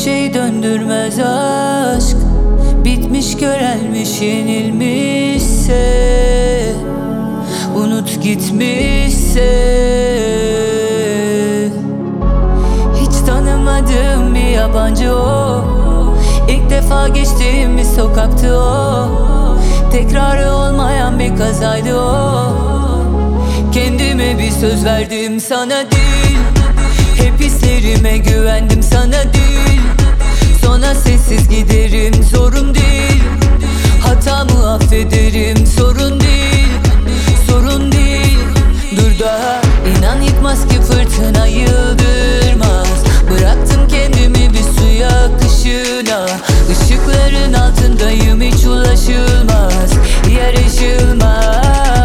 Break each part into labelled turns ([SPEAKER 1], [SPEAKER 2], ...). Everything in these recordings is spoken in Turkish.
[SPEAKER 1] şey döndürmez aşk. Bitmiş körelmiş yenilmişse, unut gitmişse. Hiç tanımadığım bir yabancı o. İlk defa geçtiğim bir sokaktı o. Tekrarı olmayan bir kazaydı o. Kendime bir söz verdim, sana değil. Hep hislerime güvendim, sana değil. Sonra sessiz giderim, sorun değil. Hatamı affederim, sorun değil. Sorun değil. Dur daha, inan yıkmaz ki fırtına yıldırmaz. Bıraktım kendimi bir suya akışına. Işıkların altındayım, hiç ulaşılmaz, yer aşılmaz.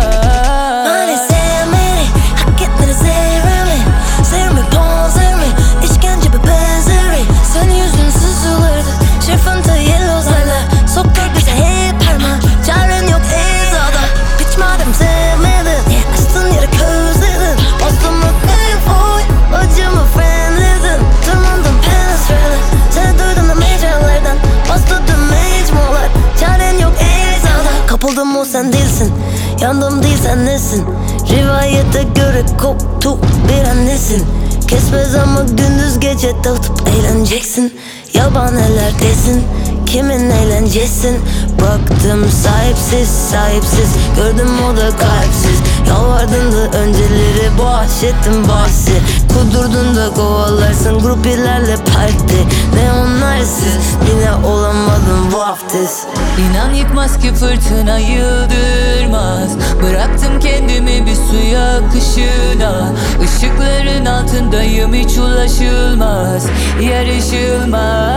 [SPEAKER 2] Kapıldım, o sen değilsin. Yandım değil, sen nesin? Rivayete göre koptu bir annesin. Kesmez ama gündüz gece dağıtıp eğleneceksin. Yabanelerdesin, kimin eğlencesin? Baktım sahipsiz sahipsiz, gördüm o da kalpsiz. Yalvardın da önceleri bahşettim bahsi. Kudurdun da kovalarsın grupilerle parti. Ne onlarsız yine olamadım vaftiz.
[SPEAKER 1] İnan yıkmaz ki fırtına yıldırmaz. Bıraktım kendimi bir suya akışına. Işıkların altındayım, hiç ulaşılmaz, yer aşılmaz.